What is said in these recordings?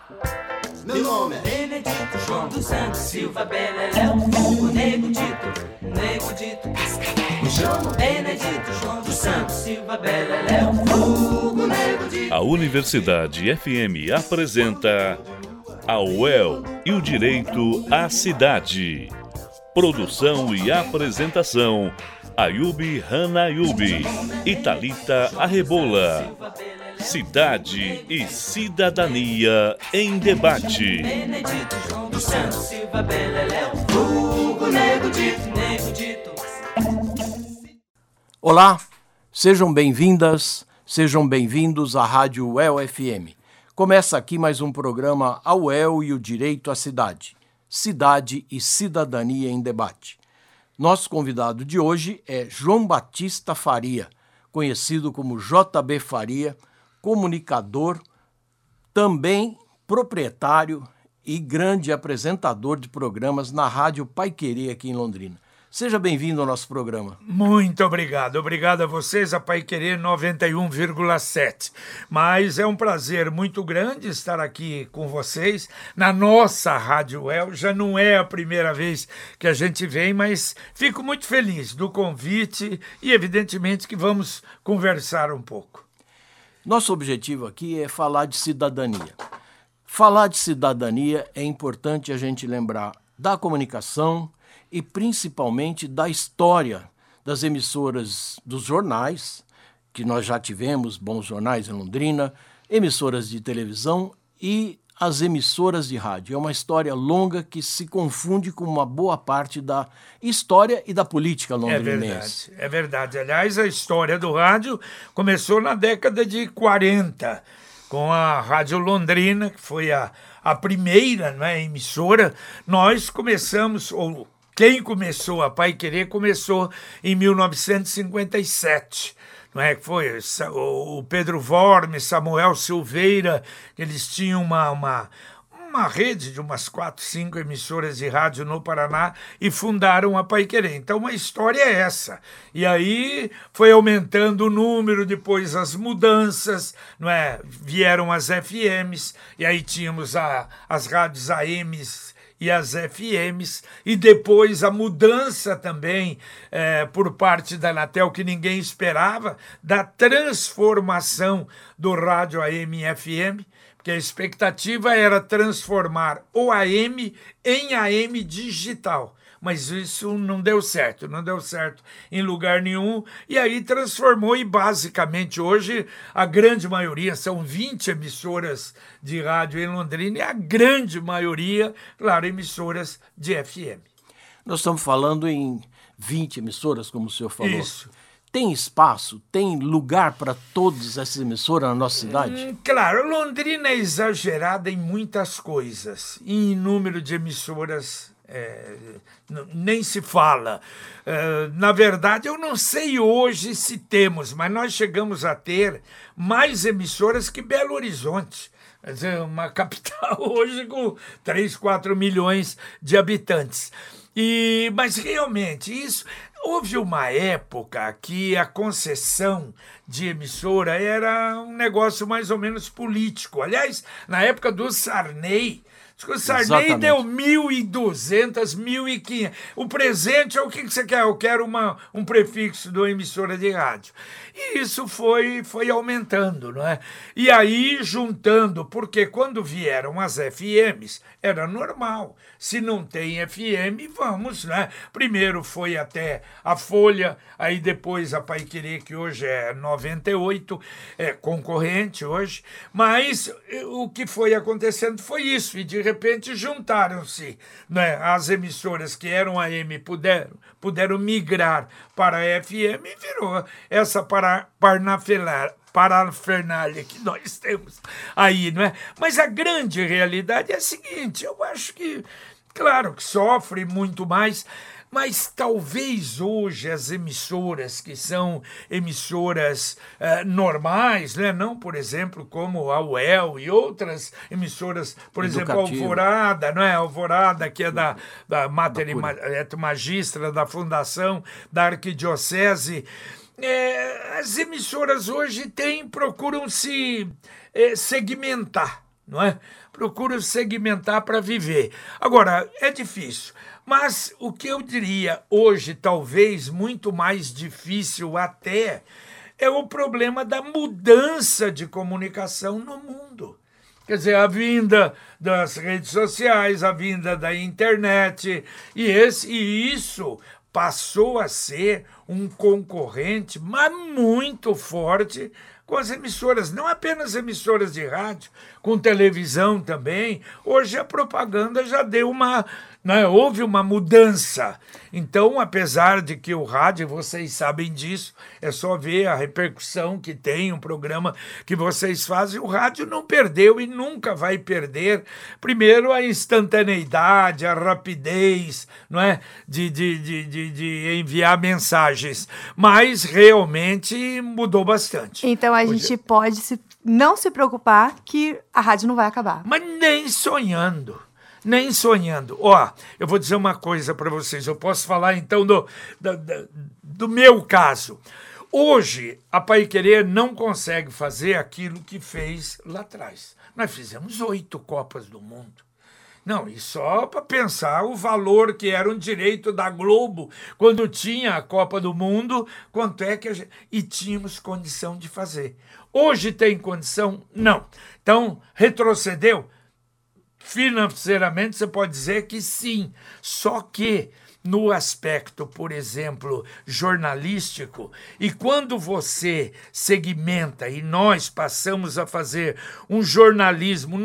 Meu nome é Benedito João dos Santos Silva Beleléu, o Nego Dito, me chamo Benedito João dos Santos Silva Beleléu, o Nego Dito. A Universidade FM apresenta a UEL e o Direito à Cidade. Produção e apresentação, Ayubi Hanayubi e Thalita Arrebola. Cidade e Cidadania em Debate. Benedito João dos Santos Silva Beleléu, o Nego Dito. Olá, sejam bem-vindas, sejam bem-vindos à Rádio UEL FM. Começa aqui mais um programa A UEL e o Direito à Cidade. Cidade e Cidadania em Debate. Nosso convidado de hoje é João Batista Faria, conhecido como JB Faria, comunicador, também proprietário e grande apresentador de programas na Rádio Paiquerê aqui em Londrina. Seja bem-vindo ao nosso programa. Muito obrigado. Obrigado a vocês, a Paiquerê 91,7. Mas é um prazer muito grande estar aqui com vocês na nossa Rádio UEL. Já não é a primeira vez que a gente vem, mas fico muito feliz do convite e, evidentemente, que vamos conversar um pouco. Nosso objetivo aqui é falar de cidadania. Falar de cidadania é importante a gente lembrar da comunicação e principalmente da história das emissoras dos jornais, que nós já tivemos bons jornais em Londrina, emissoras de televisão e as emissoras de rádio. É uma história longa que se confunde com uma boa parte da história e da política londrinense. É verdade. Aliás, a história do rádio começou na década de 40, com a Rádio Londrina, que foi a primeira, né, emissora. Nós começamos, ou quem começou, a Paiquerê começou em 1957. Não é que foi o Pedro Worme, Samuel Silveira, eles tinham uma rede de umas 4, 5 emissoras de rádio no Paraná e fundaram a Paiquerê. Então a história é essa. E aí foi aumentando o número, depois as mudanças, não é? Vieram as FMs, e aí tínhamos as rádios AMs e as FMs, e depois a mudança também por parte da Anatel, que ninguém esperava, da transformação do rádio AM e FM, porque a expectativa era transformar o AM em AM digital. Mas isso não deu certo em lugar nenhum, e aí transformou, e basicamente hoje a grande maioria, são 20 emissoras de rádio em Londrina, e a grande maioria, claro, emissoras de FM. Nós estamos falando em 20 emissoras, como o senhor falou. Isso. Tem espaço, tem lugar para todas essas emissoras na nossa cidade? Claro, Londrina é exagerada em muitas coisas, em número de emissoras nem se fala. Na verdade, eu não sei hoje se temos, mas nós chegamos a ter mais emissoras que Belo Horizonte. Quer dizer, uma capital hoje com 3, 4 milhões de habitantes. Mas realmente isso... Houve uma época que a concessão de emissora era um negócio mais ou menos político. Aliás, na época do Sarney, o Sarney deu 1.200, 1.500. O presente é o que você quer? Eu quero um prefixo de uma emissora de rádio. E isso foi aumentando, não é? E aí juntando, porque quando vieram as FMs, era normal. Se não tem FM, vamos, né? Primeiro foi até a Folha, aí depois a Paiquerê, que hoje é 98, é concorrente hoje. Mas o que foi acontecendo foi isso, e de repente juntaram-se, né? As emissoras que eram AM puderam migrar para a FM e virou essa parafernália que nós temos aí, não é? Mas a grande realidade é a seguinte: eu acho que, claro, que sofre muito mais, mas talvez hoje as emissoras que são emissoras normais, né? Não, por exemplo, como a UEL e outras emissoras, por exemplo, a Alvorada, não é? A Alvorada, que é da Mater Magistra, da Fundação da Arquidiocese. As emissoras hoje procuram se segmentar, não é? procuro segmentar para viver. Agora, é difícil. Mas o que eu diria hoje, talvez muito mais difícil até, é o problema da mudança de comunicação no mundo. Quer dizer, a vinda das redes sociais, a vinda da internet, e isso passou a ser um concorrente, mas muito forte, com as emissoras, não apenas emissoras de rádio, com televisão também. Hoje a propaganda já deu houve uma mudança. Então, apesar de que o rádio, vocês sabem disso, é só ver a repercussão que tem um programa que vocês fazem, o rádio não perdeu e nunca vai perder, primeiro, a instantaneidade, a rapidez, não é? de enviar mensagens, mas realmente mudou bastante. Então a gente pode não se preocupar que a rádio não vai acabar. Mas nem sonhando. Nem sonhando. Eu vou dizer uma coisa para vocês. Eu posso falar, então, do meu caso. Hoje, a Paiquerê não consegue fazer aquilo que fez lá atrás. Nós fizemos 8 Copas do Mundo. Não, e só para pensar o valor que era um direito da Globo quando tinha a Copa do Mundo, quanto é que e tínhamos condição de fazer. Hoje tem condição? Não. Então, retrocedeu? Financeiramente, você pode dizer que sim, só que no aspecto, por exemplo, jornalístico, e quando você segmenta e nós passamos a fazer um jornalismo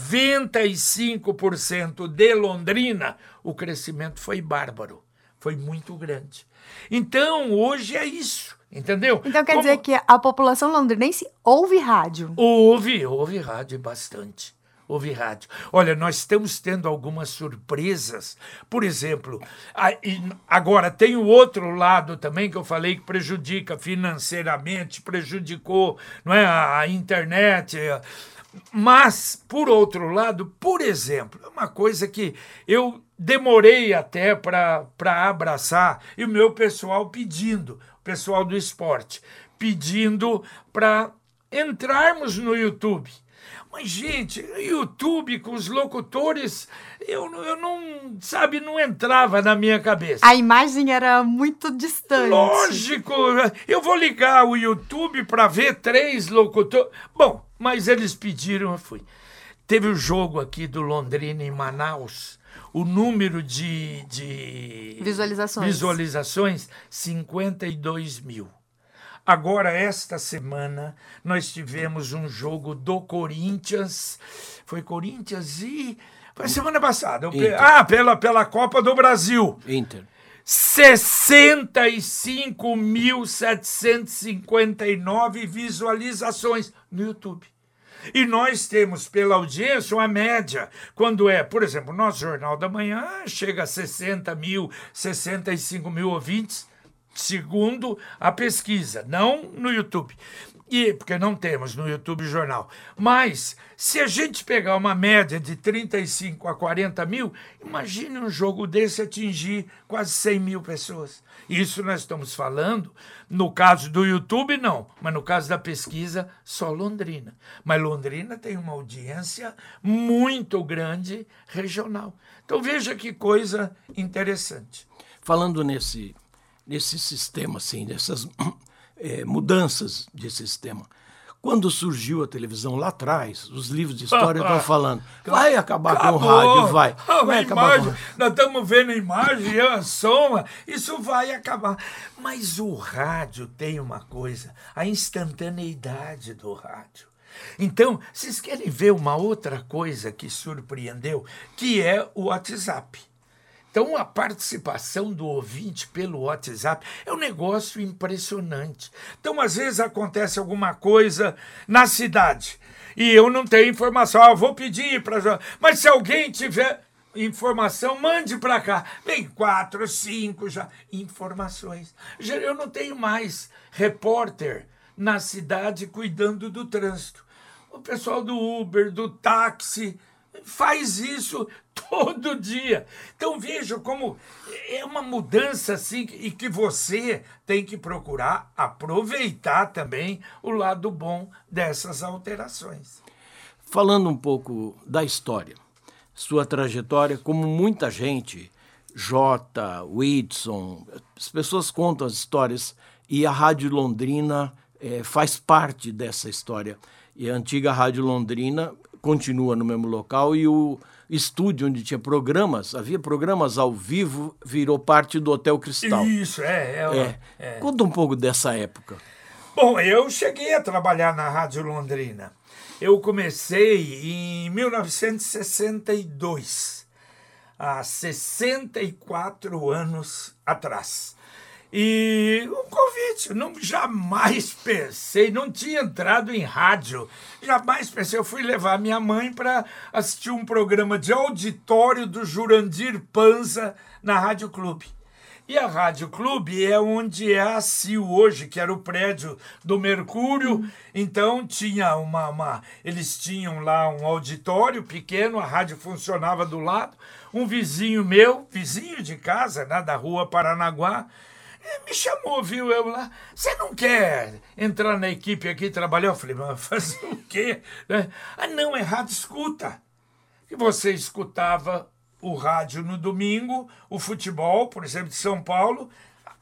95% de Londrina, o crescimento foi bárbaro, foi muito grande. Então, hoje é isso, entendeu? Então quer dizer que a população londrinense ouve rádio? Ouve rádio bastante. Ouve rádio. Olha, nós estamos tendo algumas surpresas. Por exemplo, agora tem o outro lado também que eu falei que prejudica financeiramente, prejudicou, não é, a internet. Mas, por outro lado, por exemplo, uma coisa que eu demorei até para abraçar, e o meu pessoal pedindo, o pessoal do esporte, pedindo para entrarmos no YouTube. Mas, gente, YouTube com os locutores, eu não entrava na minha cabeça. A imagem era muito distante. Lógico, eu vou ligar o YouTube para ver 3 locutores. Bom, mas eles pediram, eu fui. Teve o jogo aqui do Londrina em Manaus, o número de visualizações 52 mil. Agora, esta semana, nós tivemos um jogo do Corinthians. Foi Corinthians e... Foi semana passada. Pela Copa do Brasil. Inter. 65.759 visualizações no YouTube. E nós temos, pela audiência, uma média. Quando por exemplo, o nosso Jornal da Manhã chega a 60 mil, 65 mil ouvintes, segundo a pesquisa, não no YouTube. Porque não temos no YouTube jornal. Mas, se a gente pegar uma média de 35 a 40 mil, imagine um jogo desse atingir quase 100 mil pessoas. Isso nós estamos falando, no caso do YouTube, não. Mas no caso da pesquisa, só Londrina. Mas Londrina tem uma audiência muito grande regional. Então, veja que coisa interessante. Falando nesse sistema, assim, dessas mudanças de sistema. Quando surgiu a televisão lá atrás, os livros de história estão falando, vai acabar com o rádio, vai acabar com o rádio. Nós estamos vendo a imagem, a som, isso vai acabar. Mas o rádio tem uma coisa, a instantaneidade do rádio. Então, vocês querem ver uma outra coisa que surpreendeu, que é o WhatsApp. Então, a participação do ouvinte pelo WhatsApp é um negócio impressionante. Então, às vezes acontece alguma coisa na cidade e eu não tenho informação. Eu vou pedir para... Mas se alguém tiver informação, mande para cá. Vem 4, 5 já informações. Eu não tenho mais repórter na cidade cuidando do trânsito. O pessoal do Uber, do táxi... faz isso todo dia. Então veja como é uma mudança assim e que você tem que procurar aproveitar também o lado bom dessas alterações. falando um pouco da história, sua trajetória, como muita gente, Jota, Whitson, as pessoas contam as histórias e a Rádio Londrina faz parte dessa história. E a antiga Rádio Londrina continua no mesmo local e o estúdio onde tinha programas, havia programas ao vivo, virou parte do Hotel Cristal. Isso, Conta um pouco dessa época. Bom, eu cheguei a trabalhar na Rádio Londrina. Eu comecei em 1962, há 64 anos atrás. E um convite, jamais pensei, não tinha entrado em rádio, jamais pensei. Eu fui levar minha mãe para assistir um programa de auditório do Jurandir Panza na Rádio Clube. E a Rádio Clube é onde é a CIL hoje, que era o prédio do Mercúrio. Então tinha eles tinham lá um auditório pequeno, a rádio funcionava do lado. Um vizinho meu, vizinho de casa, né, da rua Paranaguá, me chamou, viu, eu lá, você não quer entrar na equipe aqui e trabalhar? Eu falei, mas fazer o quê? Não, é rádio escuta. E você escutava o rádio no domingo, o futebol, por exemplo, de São Paulo,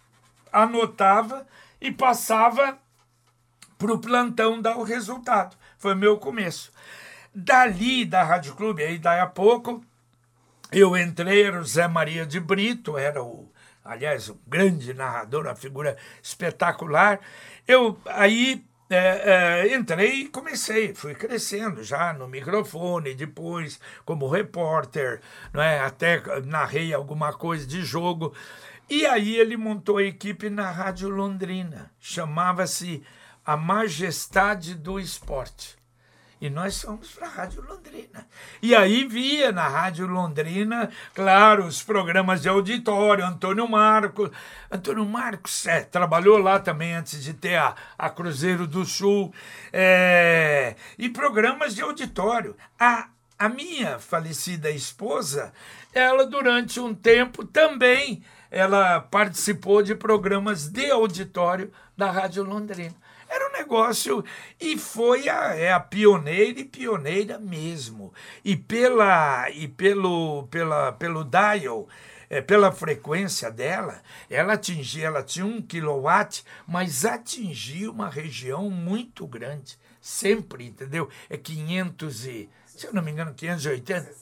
anotava e passava para o plantão dar o resultado. Foi meu começo. Dali, da Rádio Clube, aí daí a pouco, eu entrei, era o Zé Maria de Brito, era aliás, um grande narrador, uma figura espetacular. Eu aí entrei e comecei, fui crescendo já no microfone, depois como repórter, não é? Até narrei alguma coisa de jogo. E aí ele montou a equipe na Rádio Londrina, chamava-se A Majestade do Esporte. E nós fomos para a Rádio Londrina. E aí via na Rádio Londrina, claro, os programas de auditório, Antônio Marcos trabalhou lá também antes de ter a Cruzeiro do Sul, e programas de auditório. A minha falecida esposa, ela durante um tempo também, ela participou de programas de auditório da Rádio Londrina. Era um negócio, e foi a pioneira e pioneira mesmo. E pelo dial, pela frequência dela, ela tinha 1 kW, mas atingia uma região muito grande. Sempre, entendeu? É 500 e, se eu não me engano, 580?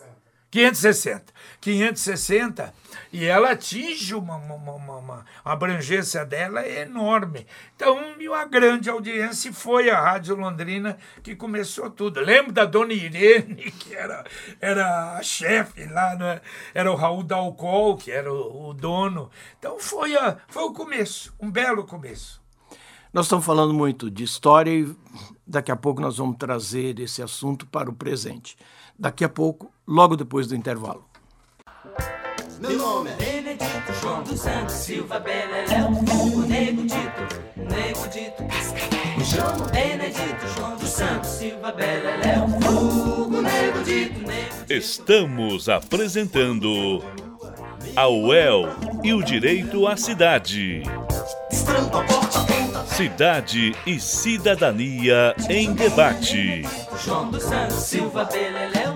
560, e ela atinge uma abrangência dela é enorme. Então, uma grande audiência, foi a Rádio Londrina que começou tudo. Lembro da dona Irene, que era a chefe lá, né? Era o Raul Dalcol, que era o dono. Então, foi o começo, um belo começo. Nós estamos falando muito de história e daqui a pouco nós vamos trazer esse assunto para o presente. Daqui a pouco, logo depois do intervalo. Meu nome é Benedito João dos Santos Silva Beleléu, o Nego Dito, me chamo Benedito João dos Santos Silva Beleléu, o Nego Dito. Estamos apresentando a UEL e o Direito à Cidade. Cidade e Cidadania em Debate. João dos Santos Silva Beleléu,